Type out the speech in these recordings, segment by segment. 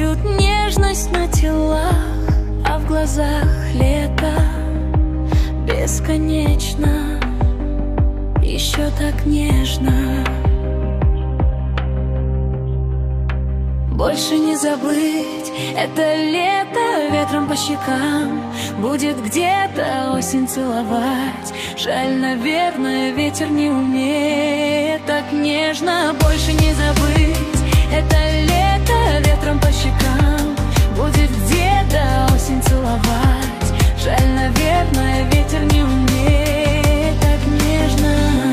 Рисуют нежность на телах, а в глазах лето бесконечно, еще так нежно. Больше не забыть это лето, ветром по щекам будет где-то осень целовать. Жаль, наверное, ветер не умеет так нежно. Больше не забыть это лето, ветром по щекам будет где-то осень целовать. Жаль, наверное, ветер не умеет так нежно.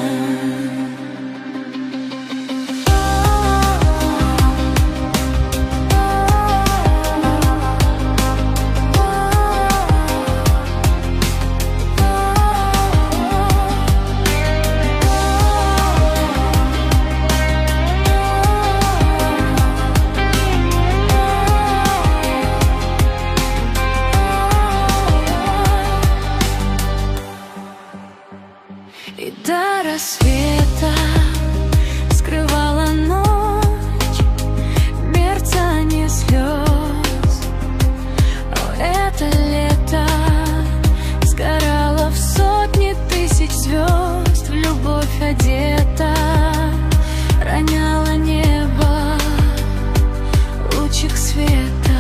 И до рассвета скрывала ночь мерцание слез. О, это лето сгорало в сотни тысяч звезд, в любовь одета, роняла небо лучик света.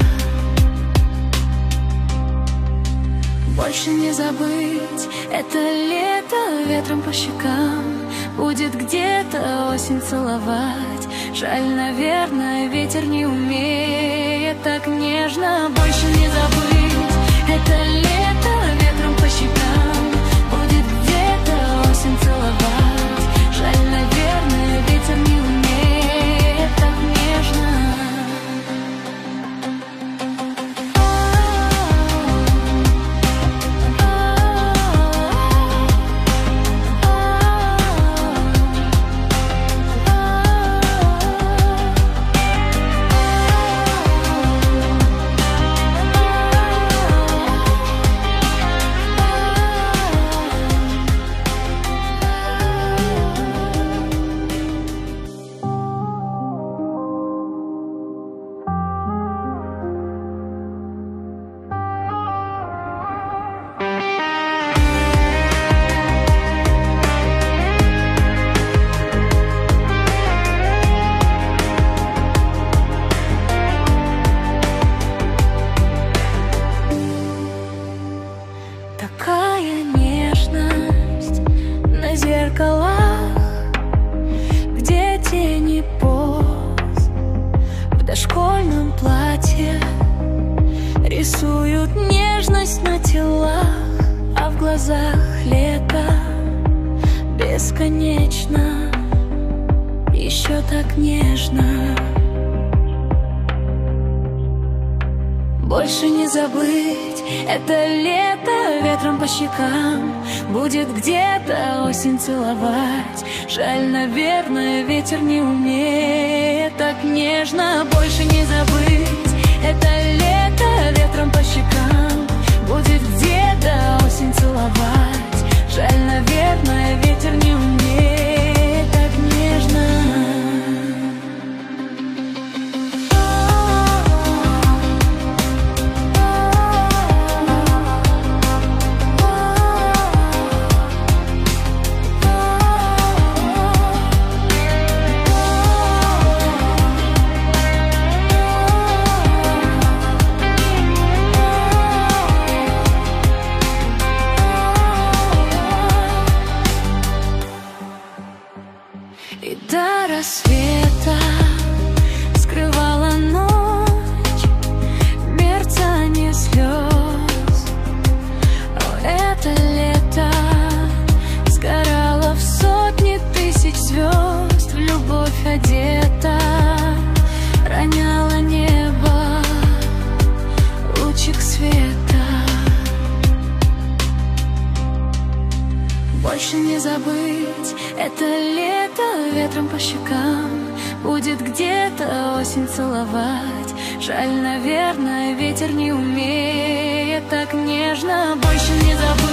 Больше не забыть это лето, ветром по щекам будет где-то осень целовать. Жаль, наверное, ветер не умеет так нежно. Больше не забыть это лето, ветром по щекам будет где-то осень целовать. Жаль, наверное, ветер не умеет так нежно. Такая нежность на зеркалах, где тени поз в дошкольном платье рисуют нежность на телах, а в глазах лето бесконечно, еще так нежно. Больше не забыть это лето, ветром по щекам будет где-то осень целовать. Жаль, наверное, ветер не умеет так нежно. Больше не забыть это лето, ветром по щекам будет где-то осень целовать. Жаль, наверное, ветер не умеет так нежно. И до рассвета скрывала ночь мерцание слез. О, это лето сгорало в сотни тысяч звезд, в любовь одета, роняла небо лучик света. Больше не забыть это лето, ветром по щекам будет где-то осень целовать. Жаль, наверное, ветер не умеет так нежно. Больше не забыть